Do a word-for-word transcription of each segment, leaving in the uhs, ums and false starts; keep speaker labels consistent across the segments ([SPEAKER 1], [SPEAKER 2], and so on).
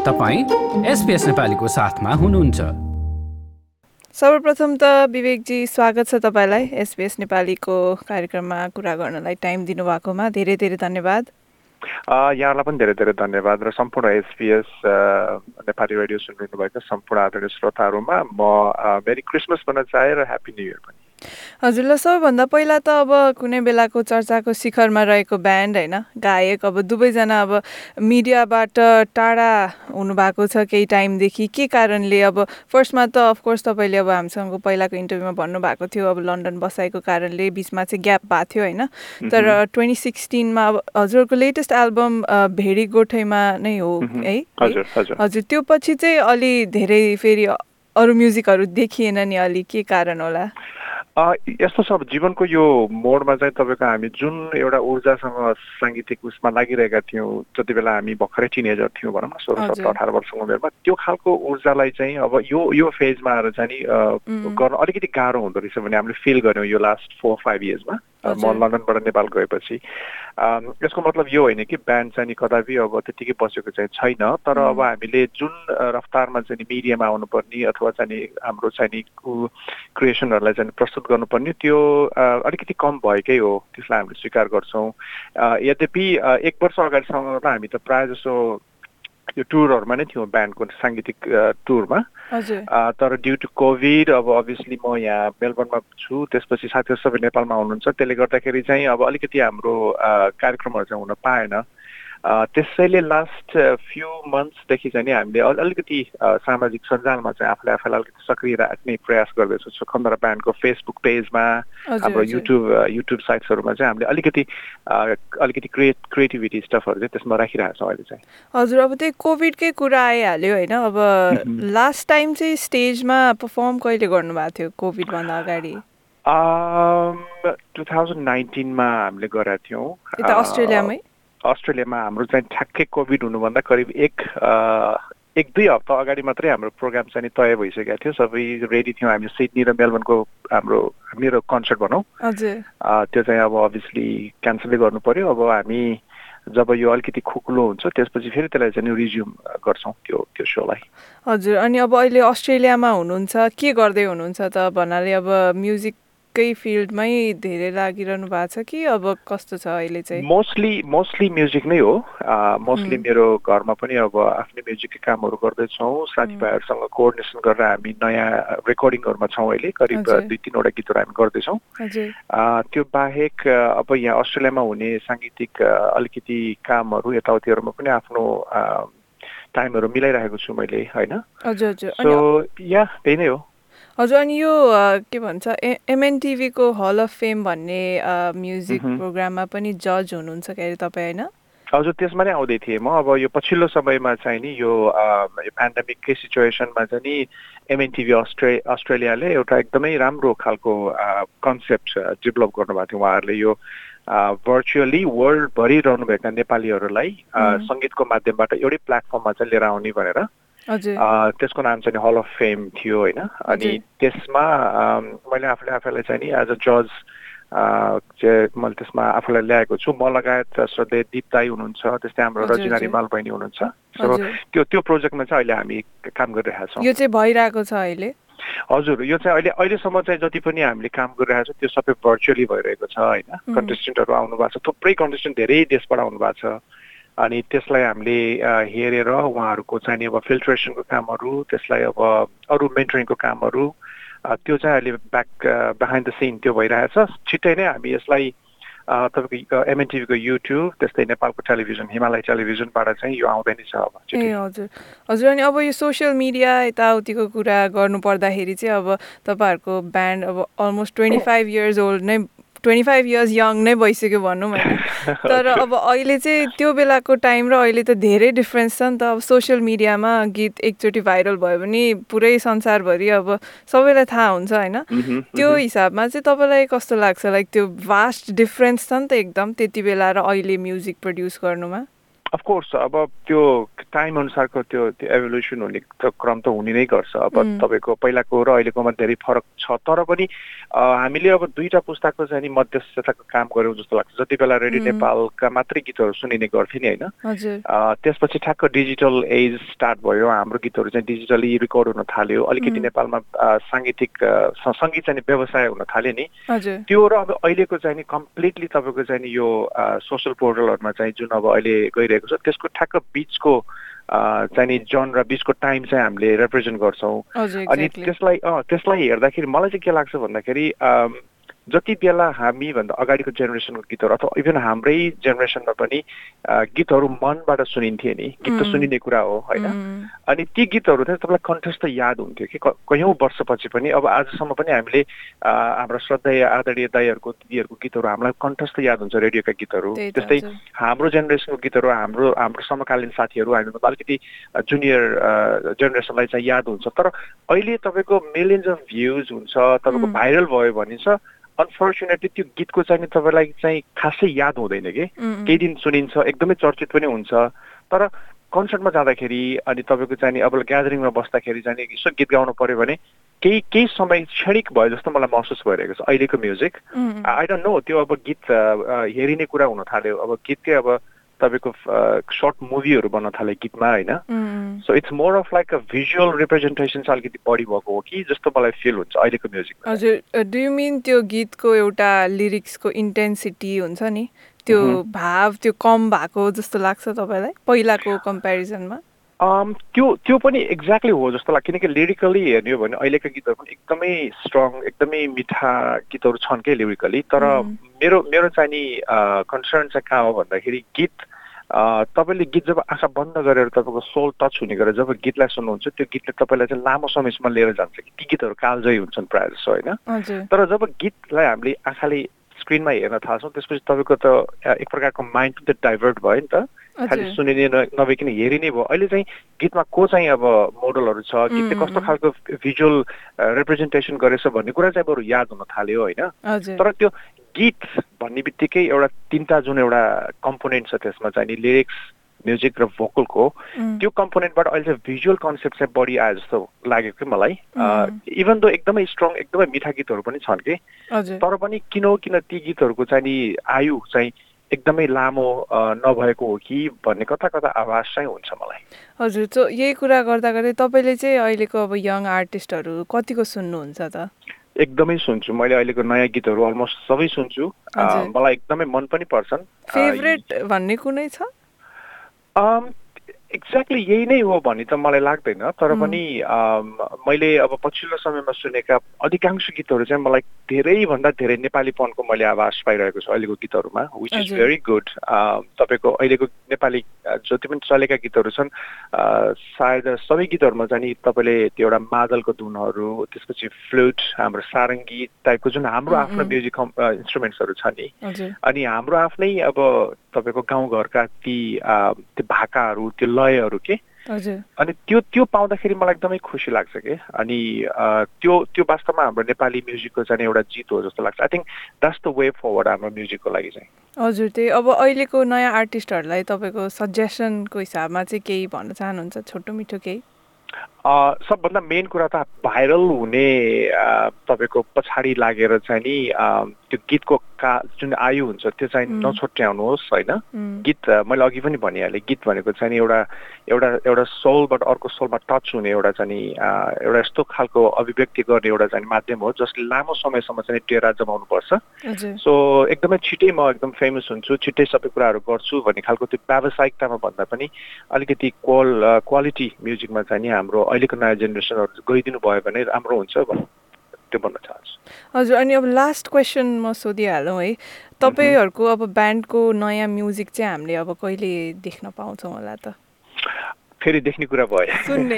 [SPEAKER 1] तपाईँ एसपीएस नेपालीको साथमा हुनुहुन्छ।
[SPEAKER 2] सर्वप्रथम त विवेकजी स्वागत छ तपाईँलाई एसपीएस नेपालीको कार्यक्रममा कुरा गर्नलाई टाइम दिनुभएकोमा धेरै धेरै धन्यवाद।
[SPEAKER 3] यहाँलाई पनि धेरै धेरै धन्यवाद र सम्पूर्ण एसपीएस नेपाली रेडियो सुनिरहनु भएका सम्पूर्ण आदरणीय श्रोताहरूमा म मेरी क्रिसमस भन्न चाहे र ह्याप्पी न्यू इयर पनि।
[SPEAKER 2] हजुरलाई सबैभन्दा पहिला त अब कुनै बेलाको चर्चाको शिखरमा रहेको ब्यान्ड होइन गायक अब दुवैजना अब मिडियाबाट टाढा हुनुभएको छ केही टाइमदेखि के कारणले। अब फर्स्टमा त अफकोर्स तपाईँले अब हामीसँग पहिलाको इन्टरभ्यूमा भन्नुभएको थियो अब लन्डन बसाइको कारणले बिचमा चाहिँ ग्याप भएको थियो होइन, तर ट्वेन्टी सिक्सटिनमा अब हजुरको लेटेस्ट एल्बम भेडी गोठैमा नै हो है। हजुर त्यो पछि चाहिँ अलि धेरै फेरि अरू म्युजिकहरू देखिएन नि, अलि के कारण होला?
[SPEAKER 3] यस्तो छ, जीवनको यो मोडमा चाहिँ तपाईँको हामी जुन एउटा ऊर्जासँग साङ्गीतिक उसमा लागिरहेका थियौँ जति बेला हामी भर्खरै टिनेजर थियौँ भनौँ न सोह्र सत्र अठार वर्षको उमेरमा, त्यो खालको ऊर्जालाई चाहिँ अब यो यो फेजमा आएर चाहिँ नि गर्न अलिकति गाह्रो हुँदो रहेछ भन्ने हामीले फिल गऱ्यौँ यो लास्ट फोर फाइभ इयर्समा। म लन्डनबाट नेपाल गएपछि यसको मतलब यो होइन कि ब्यान्ड चाहिँ नि कदापि अब त्यतिकै बसेको चाहिँ छैन, तर अब हामीले जुन रफ्तारमा चाहिँ नि मिडियामा आउनुपर्ने अथवा चाहिँ नि हाम्रो चाहिँ नि क्रिएसनहरूलाई चाहिँ प्रस्तुत गर्नुपर्ने त्यो अलिकति कम भएकै हो, त्यसलाई हामीले स्वीकार गर्छौँ। यद्यपि एक वर्ष अगाडिसम्म त हामी त प्रायः जसो यो टुरहरूमा नै थियौँ ब्यान्डको साङ्गीतिक टुरमा, तर ड्यु टु कोभिड अब अभियसली म यहाँ मेलबर्नमा छु, त्यसपछि साथीहरू सबै नेपालमा हुनुहुन्छ, त्यसले गर्दाखेरि चाहिँ अब अलिकति हाम्रो कार्यक्रमहरू चाहिँ हुन पाएन। त्यसैले लास्ट फ्यु मन्थ्सदेखि चाहिँ नि हामीले अलिकति सामाजिक सञ्जालमा चाहिँ आफूले आफूलाई अलिकति सक्रिय राख्ने प्रयास गर्दैछु। खन्दरा ब्यान्डको फेसबुक पेजमा, हाम्रो युट्युब युट्युब साइट्सहरूमा चाहिँ हामीले अलिकति अलिकति क्रिएट क्रिएटिभिटी स्टफहरू चाहिँ त्यसमा राखिरहेको छौँ अहिले चाहिँ।
[SPEAKER 2] हजुर अब त्यही कोभिडकै कुरा आइहाल्यो होइन, अब लास्ट टाइम चाहिँ स्टेजमा पर्फर्म कहिले गर्नुभएको थियो कोभिडभन्दा अगाडि?
[SPEAKER 3] टु थाउजन्ड नाइन्टिनमा हामीले गरेका थियौँ
[SPEAKER 2] यता अस्ट्रेलियामै।
[SPEAKER 3] अस्ट्रेलियामा हाम्रो चाहिँ ठ्याक्कै कोभिड हुनुभन्दा करिब एक एक दुई हप्ता अगाडि मात्रै हाम्रो प्रोग्राम चाहिँ तय भइसकेको थियो, सबै रेडी थियौँ। हामी सिडनी र मेलबर्नको हाम्रो मेरो कन्सर्ट भनौँ त्यो चाहिँ अब अभियसली क्यान्सलै गर्नु पर्यो। अब हामी जब यो अलिकति खुकुलो हुन्छ त्यसपछि फेरि त्यसलाई चाहिँ रिज्युम गर्छौँ त्यो त्यो सोलाई।
[SPEAKER 2] हजुर अनि अब अहिले अस्ट्रेलियामा हुनुहुन्छ, के गर्दै हुनुहुन्छ त भन्नाले अब म्युजिक कै फिल्डमै धेरै लागिरहनु भएको छ कि अब कस्तो छ अहिले चाहिँ?
[SPEAKER 3] मोस्टली मोस्टली म्युजिक नै हो। मोस्टली मेरो घरमा पनि अब आफ्नै म्युजिककै कामहरू गर्दैछौँ, साथीभाइहरूसँग कोअर्डिनेसन गरेर हामी नयाँ रेकर्डिङहरूमा छौँ अहिले, करिब दुई तिनवटा गीतहरू हामी गर्दैछौँ। त्यो बाहेक अब यहाँ अस्ट्रेलियामा हुने साङ्गीतिक अलिकति कामहरू यताउतिहरूमा पनि आफ्नो टाइमहरू मिलाइरहेको छु मैले होइन। सो या त्यही नै हो।
[SPEAKER 2] हजुर अनि यो के भन्छ एमएनटिभीको हल अफ फेम भन्ने म्युजिक प्रोग्राममा पनि जज हुनुहुन्छ के अरे तपाईँ होइन?
[SPEAKER 3] हजुर त्यसमा नै आउँदै थिएँ म। अब यो पछिल्लो समयमा चाहिँ नि यो पेन्डेमिककै सिचुएसनमा चाहिँ नि एमएनटिभी अस्ट्रे अस्ट्रेलियाले एउटा एकदमै राम्रो खालको कन्सेप्ट डेभलप गर्नुभएको थियो। उहाँहरूले यो भर्चुअली वर्ल्डभरि रहनुभएका नेपालीहरूलाई सङ्गीतको माध्यमबाट एउटै प्लेटफर्ममा चाहिँ लिएर आउने भनेर त्यसको नाम चाहिँ हल अफ फेम थियो होइन। अनि त्यसमा मैले आफूले आफैलाई चाहिँ नि एज अ जज चाहिँ मैले त्यसमा आफूलाई ल्याएको छु। म लगायत श्रद्धेय दीप दाई हुनुहुन्छ, त्यस्तै हाम्रो रजिना रिमाल बहिनी हुनुहुन्छ। सो त्यो त्यो प्रोजेक्टमा चाहिँ अहिले हामी काम गरिरहेका छौँ।
[SPEAKER 2] यो चाहिँ भइरहेको छ अहिले?
[SPEAKER 3] हजुर यो चाहिँ अहिले अहिलेसम्म चाहिँ जति पनि हामीले काम गरिरहेको छ त्यो सबै भर्चुअली भइरहेको छ होइन। कन्टेस्टेन्टहरू आउनु भएको छ, थुप्रै कन्टेस्टेन्ट धेरै देशबाट आउनु भएको छ। अनि त्यसलाई हामीले हेरेर उहाँहरूको चाहिँ अब फिल्ट्रेसनको कामहरू, त्यसलाई अब अरू मेन्टरिङको कामहरू त्यो चाहिँ अहिले ब्याक बिहाइन्ड द सिन त्यो भइरहेछ। छिट्टै नै हामी यसलाई तपाईँको एमएनटिभीको युट्युब त्यस्तै नेपालको टेलिभिजन हिमालय टेलिभिजनबाट चाहिँ यो आउँदै नै छ अब।
[SPEAKER 2] ए हजुर हजुर अनि अब यो सोसियल मिडिया यताउतिको कुरा गर्नु पर्दाखेरि चाहिँ अब तपाईँहरूको ब्यान्ड अब almost twenty five years old नै ट्वेन्टी फाइभ इयर्स यङ नै भइसक्यो भनौँ होइन, तर अब अहिले चाहिँ त्यो बेलाको टाइम र अहिले त धेरै डिफ्रेन्स छ नि त। अब सोसियल मिडियामा गीत एकचोटि भाइरल भयो भने पुरै संसारभरि अब सबैलाई थाहा हुन्छ होइन। त्यो हिसाबमा चाहिँ तपाईँलाई कस्तो लाग्छ, लाइक त्यो भास्ट डिफ्रेन्स छ नि त एकदम त्यति बेला र अहिले म्युजिक प्रड्युस गर्नुमा?
[SPEAKER 3] अफकोर्स अब त्यो टाइम अनुसारको त्यो त्यो एभोल्युसन हुने त क्रम त हुने नै गर्छ अब तपाईँको पहिलाको र अहिलेकोमा धेरै फरक छ तर पनि हामीले अब दुईटा पुस्ताको चाहिँ नि मध्यस्थताको काम गऱ्यौँ जस्तो लाग्छ जति बेला रेडियो नेपालका मात्रै गीतहरू सुनिने गर्थे नि होइन त्यसपछि ठ्याक्क डिजिटल एज स्टार्ट भयो हाम्रो गीतहरू चाहिँ डिजिटली रेकर्ड हुन थाल्यो अलिकति नेपालमा साङ्गीतिक सङ्गीत चाहिँ व्यवसाय हुन थाल्यो नि त्यो र अब अहिलेको चाहिँ नि कम्प्लिटली तपाईँको चाहिँ नि यो सोसल पोर्टलहरूमा चाहिँ जुन अब अहिले गइरहेको छ त्यसको ठ्याक्क बिचको चाहिँ नि जन र बिचको टाइम चाहिँ हामीले रिप्रेजेन्ट गर्छौँ अनि त्यसलाई त्यसलाई हेर्दाखेरि मलाई चाहिँ के लाग्छ भन्दाखेरि जति बेला हामीभन्दा अगाडिको जेनेरेसनको गीतहरू अथवा इभन हाम्रै जेनेरेसनमा पनि गीतहरू मनबाट सुनिन्थे नि गीत त सुनिने कुरा हो होइन अनि ती गीतहरू चाहिँ तपाईँलाई कन्ठस्थ याद हुन्थ्यो कि कयौँ वर्षपछि पनि अब आजसम्म पनि हामीले हाम्रो श्रद्धेय आदरणीय दाइहरूको दिदीहरूको गीतहरू हामीलाई कन्ठस्थ याद हुन्छ रेडियोका गीतहरू त्यस्तै हाम्रो जेनेरेसनको गीतहरू हाम्रो हाम्रो समकालीन साथीहरू हामीभन्दा अलिकति जुनियर जेनेरेसनलाई चाहिँ याद हुन्छ तर अहिले तपाईँको मिलियन्स अफ भ्युज हुन्छ तपाईँको भाइरल भयो भनिन्छ अनफर्चुनेटली त्यो गीतको चाहिँ तपाईँलाई चाहिँ खासै याद हुँदैन कि केही दिन सुनिन्छ एकदमै चर्चित पनि हुन्छ तर कन्सर्टमा जाँदाखेरि अनि तपाईँको चाहिँ अब ग्यादरिङमा बस्दाखेरि चाहिँ यसो गीत गाउनु पर्यो भने केही केही समय क्षणिक भयो जस्तो मलाई महसुस भइरहेको छ अहिलेको म्युजिक आई डोन्ट नो त्यो अब गीत हेरिने कुरा हुन थाल्यो अब गीतकै अब तपाईँको सर्ट मुभीहरू बन्न थाले गीतमा होइन so it's more of like a visual representation चाहिँ अलिकति बढी भएको हो कि जस्तो मलाई फिल हुन्छ अहिलेको म्युजिकमा
[SPEAKER 2] हजुर डु यु मिन त्यो गीतको एउटा लिरिक्सको इन्टेन्सिटी हुन्छ नि त्यो भाव त्यो कम भएको जस्तो लाग्छ तपाईँलाई पहिलाको कम्पेरिजनमा
[SPEAKER 3] त्यो त्यो पनि एक्ज्याक्टली हो जस्तो लाग्छ किनकि लिरिकली हेर्ने हो भने अहिलेका गीतहरू पनि एकदमै स्ट्रङ एकदमै मिठा गीतहरू छन् के लिरिकली तर मेरो मेरो चाहिँ नि कन्सर्न चाहिँ कहाँ हो भन्दाखेरि गीत तपाईँले गीत जब आँखा बन्द गरेर तपाईँको सोल टच हुने गरेर जब गीतलाई सुन्नुहुन्छ त्यो गीतले तपाईँलाई चाहिँ लामो समयसम्म लिएर जान्छ कि ती गीतहरू कालजयी हुन्छन् प्रायः जस्तो होइन तर जब गीतलाई हामीले आँखाले स्क्रिनमा हेर्न थाल्छौँ त्यसपछि तपाईँको त एक प्रकारको माइन्ड पनि त डाइभर्ट भयो नि त खालि सुनिने नभइकन हेरिने भयो अहिले चाहिँ गीतमा को चाहिँ अब मोडलहरू छ गीतले कस्तो खालको भिजुअल रिप्रेजेन्टेसन गरेछ भन्ने कुरा चाहिँ बरु याद हुन थाल्यो होइन तर त्यो गीत भन्ने बित्तिकै एउटा तिनवटा जुन एउटा कम्पोनेन्ट छ त्यसमा चाहिँ नि लिरिक्स म्युजिक र भोकलको त्यो कम्पोनेन्टबाट अहिले चाहिँ भिजुअल कन्सेप्ट चाहिँ बढी आयो जस्तो लाग्यो कि मलाई इभन दो एकदमै स्ट्रङ एकदमै मिठा गीतहरू पनि छन् कि तर पनि किन हो किन ती गीतहरूको चाहिँ नि आयु चाहिँ एकदमै लामो नभएको हो कि भन्ने कता कता आभास चाहिँ हुन्छ मलाई
[SPEAKER 2] हजुर त यही कुरा गर्दा गर्दै तपाईँले चाहिँ अहिलेको अब यङ आर्टिस्टहरू कतिको सुन्नुहुन्छ त
[SPEAKER 3] एकदमै सुन्छु मैले अहिलेको नयाँ गीतहरू अलमोस्ट सबै सुन्छु मलाई एकदमै मन पनि पर्छन्
[SPEAKER 2] फेभरेट भन्ने कुनै छ
[SPEAKER 3] एक्ज्याक्टली यही नै हो भन्ने त मलाई लाग्दैन तर पनि मैले अब पछिल्लो समयमा सुनेका अधिकांश गीतहरू चाहिँ मलाई धेरैभन्दा धेरै नेपालीपनको मैले आभास पाइरहेको छु अहिलेको गीतहरूमा विच इज भेरी गुड तपाईँको अहिलेको नेपाली जति पनि चलेका गीतहरू छन् सायद सबै गीतहरूमा चाहिँ नि तपाईँले त्यो एउटा मादलको धुनहरू त्यसपछि फ्लुट हाम्रो सारङ्गी टाइपको जुन हाम्रो आफ्नो म्युजिक इन्स्ट्रुमेन्ट्सहरू छ नि अनि हाम्रो आफ्नै अब तपाईँको गाउँघरका ती त्यो भाकाहरू त्यो लयहरू के अनि त्यो त्यो पाउँदाखेरि मलाई एकदमै खुसी लाग्छ कि अनि त्यो त्यो वास्तवमा हाम्रो नेपाली म्युजिकको चाहिँ एउटा जित हो जस्तो लाग्छ I think that's the way forward हाम्रो म्युजिकको लागि चाहिँ
[SPEAKER 2] हजुर त्यही अब अहिलेको नयाँ आर्टिस्टहरूलाई तपाईँको सजेसनको हिसाबमा चाहिँ केही भन्न चाहनुहुन्छ छोटो मिठो केही
[SPEAKER 3] सबभन्दा मेन कुरा त भाइरल हुने तपाईँको पछाडि लागेर चाहिँ नि त्यो गीतको का जुन आयु हुन्छ त्यो चाहिँ नछोट्याउनुहोस् होइन गीत मैले अघि पनि भनिहालेँ गीत भनेको चाहिँ नि एउटा एउटा एउटा सोलबाट अर्को सोलमा टच हुने एउटा चाहिँ नि एउटा यस्तो खालको अभिव्यक्ति गर्ने एउटा चाहिँ माध्यम हो जसले लामो समयसम्म चाहिँ टेरा जमाउनुपर्छ सो एकदमै छिट्टै म एकदम फेमस हुन्छु छिट्टै सबै कुराहरू गर्छु भन्ने खालको त्यो व्यावसायिकतामा भन्दा पनि अलिकति क्वाल क्वालिटी म्युजिकमा चाहिँ नि हाम्रो अहिलेको नयाँ जेनेरेसनहरू गइदिनु भयो भने राम्रो हुन्छ त्यो भन्न चाहन्छु
[SPEAKER 2] हजुर अनि अब लास्ट क्वेसन म सोधिहालौँ है तपाईँहरूको अब ब्यान्डको नयाँ म्युजिक चाहिँ हामीले अब कहिले देख्न पाउँछौँ होला त
[SPEAKER 3] फेरि देख्ने कुरा भयो
[SPEAKER 2] सुन्ने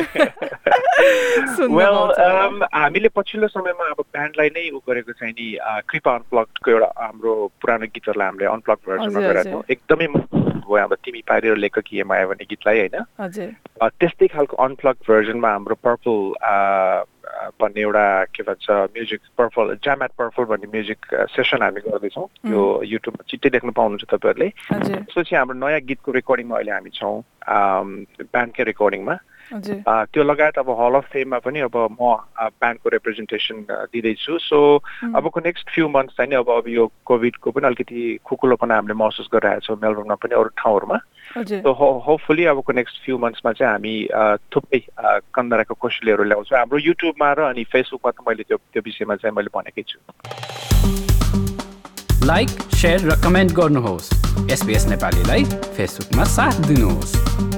[SPEAKER 3] वेल हामीले पछिल्लो समयमा अब ब्यान्डलाई नै उ गरेको चाहिँ नि कृपा अनप्लग्डको एउटा हाम्रो पुरानो गीतहरूलाई हामीले अनप्लग भर्सनमा गरेका थियौँ एकदमै भयो अब तिमी पारेर लेख कि माया भन्ने गीतलाई होइन त्यस्तै खालको अनप्लग भर्जनमा हाम्रो पर्पल भन्ने एउटा के भन्छ म्युजिक पर्फल ज्याम एट पर्फल भन्ने म्युजिक सेसन हामी गर्दैछौँ यो युट्युबमा छिट्टै देख्न पाउनुहुन्छ तपाईँहरूले त्यसपछि हाम्रो नयाँ गीतको रेकर्डिङमा अहिले हामी छौँ ब्यान्डकै रेकर्डिङमा त्यो लगायत अब हल अफ फेममा पनि अब म ब्यान्डको रिप्रेजेन्टेसन दिँदैछु सो अबको नेक्स्ट फ्यु मन्थ्स चाहिँ नि अब अब यो कोभिडको पनि अलिकति खुकुलोपना हामीले महसुस गरिरहेको छौँ मेलबर्नमा पनि अरू ठाउँहरूमा सो होपफुली अबको नेक्स्ट फ्यु मन्थ्समा चाहिँ हामी थुप्रै कन्दराको कोसेलीहरू ल्याउँछौँ हाम्रो युट्युबमा र अनि फेसबुकमा त मैले त्यो त्यो विषयमा चाहिँ मैले भनेकै छु
[SPEAKER 1] लाइक शेयर र कमेन्ट गर्नुहोस् एसबीएस नेपालीलाई फेसबुकमा साथ दिनुहोस्